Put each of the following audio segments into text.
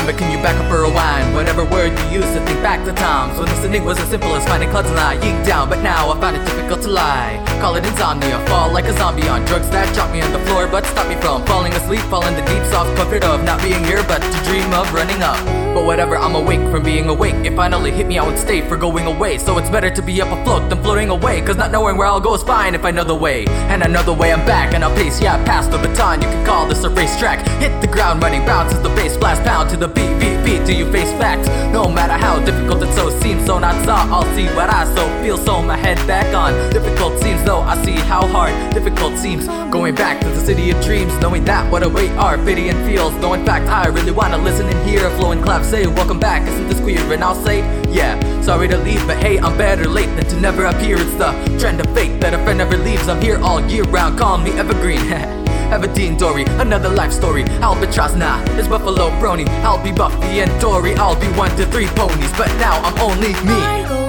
it, can you back up or rewind? Whatever word you used to think back to times when listening was as simple as finding clouds and lying down. But now I find it difficult to lie. Call it insomnia, fall like a zombie on drugs that drop me on the floor but stop me from falling asleep. Fall in the deep soft comfort of not being here but to dream of running up. But whatever, I'm awake from being awake. It finally hit me, I would stay for going away. So it's better to be up afloat than floating away, cause not knowing where I'll go is fine if I know the way. And I know the way, I'm back and I'll pace, yeah, pass the baton. You can call this a racetrack. Hit the ground running, bounces the bass, blast pound to the beat, beat till you face facts. No matter how difficult it so seems, so not saw, I'll see what I so feel. So my head back on. Difficult seems though I see how hard difficult seems. Going back to the city of dreams, knowing that what await are pity and feels. Though in fact I really wanna listen and hear a flowing clap say welcome back, isn't this queer? And I'll say yeah, sorry to leave, but hey, I'm better late than to never appear. It's the trend of fate that a friend never leaves. I'm here all year round, call me evergreen. Everdeen Dory, another life story. Albatross, nah, it's Buffalo Brony. I'll be Buffy and Dory, I'll be 1 to 3 ponies. But now I'm only me.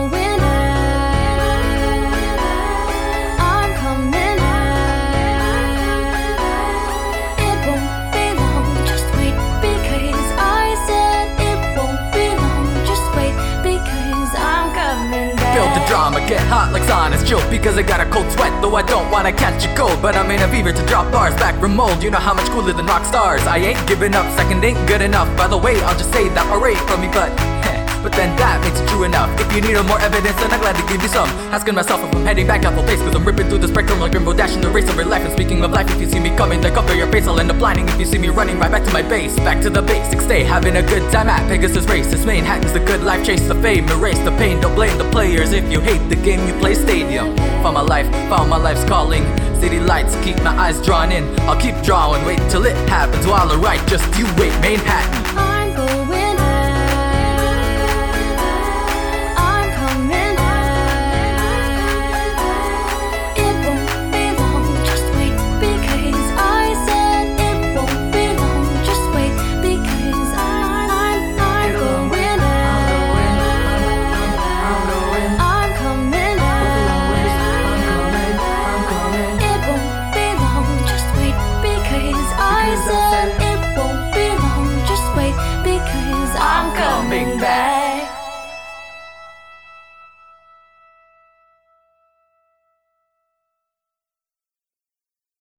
Build the drama, get hot like Sauna's chill because I got a cold sweat, though I don't wanna catch a cold. But I'm in a fever to drop bars back from mold. You know how much cooler than rock stars. I ain't giving up, second ain't good enough. By the way, I'll just say that alright from me, but then that makes it true enough. If you need more evidence, then I'm glad to give you some. Asking myself if I'm heading back at full pace, cause I'm ripping through the spectrum like Rainbow Dash in the race over life. And speaking of life, if you see me coming, then cover your face. I'll end up blinding if you see me running right back to my base. Back to the basics, stay having a good time at Pegasus Race. This Manhattan's the good life, chase the fame, erase the pain. Don't blame the players if you hate the game you play stadium. Found my life's calling. City lights keep my eyes drawn in. I'll keep drawing, wait till it happens while I write. Just you wait, Manhattan.